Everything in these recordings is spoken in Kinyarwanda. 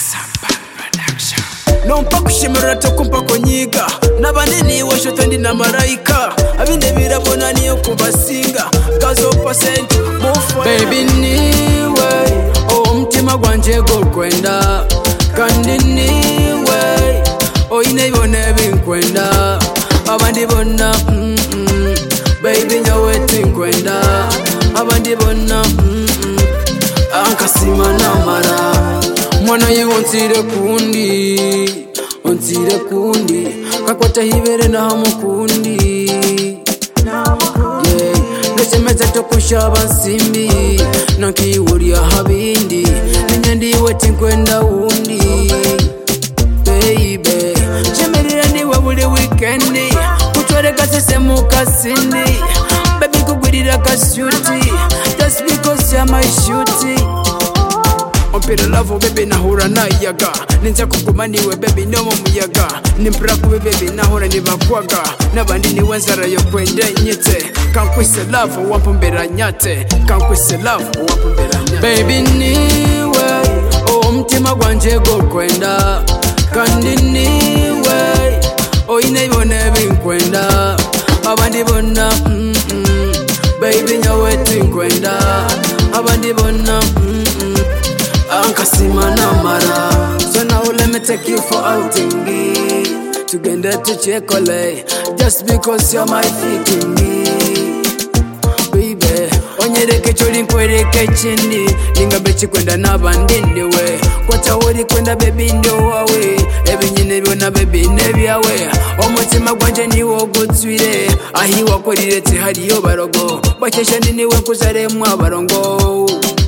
Nompa kushimira tokumpa kunyiga Nabanini washo ndi na maraika Abinde birabona niyo kubasinga Gazo percent mufa Baby niwe Mtima gwanje gukwenda Kandi niwe Inebone binkwenda Abandi bona Baby nyawe tinkwenda Abandi bona Ankasima namara Mwana ye ontire kundi Kakwata hibere na hamukundi Ngesemeza tokushaba nsimbi Nankiwuria habindi Ninyandiwe tinkwenda undi Baby Chemerira niwe buli weekendi Kutware kasese mukasindi Baby kugwirira kasyuti Just because you're my shooty Ompira love baby nahura nayaga Ninza kuguma niwe baby no mu muyaga Nimpura kubi baby nahura nibakwaga Nabandi niwe nzara yo kwenda nyite Kankwise love wampombera nyate Kankwise love wampombera nyate Baby niwe mtima gwanje gukwenda Kandi niwe inebone binkwenda Abandi bona Baby nyawe tinkwenda Abandi bona Ankasima namara So now let me take you for outing Tugenda tuchekole Just because you're my freaking Baby Onyereke choli nkwereke chini Ninga kwenda nabandi ndiwe Kwata wori kwenda baby ndo wawe Ebinyine byona baby nebyawe Omutima gwanje niwo gutswire Ahi wakorire hariyo barogo Bakesha niwe kuzaremwa abarongo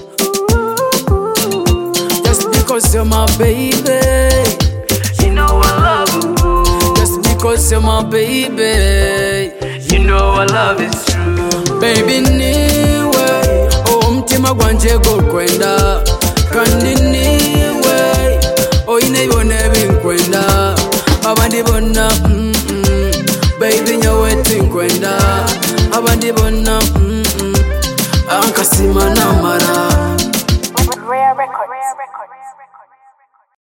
Because you're my baby, you know I love you. Just because you're my baby, you know I love it true. Baby niwe, mtima gwanje gukwenda. Kandi niwe, inebone binkwenda. Abandi bona, baby nyawe tinkwenda. Abandi bona, ankasima namara. Rare record.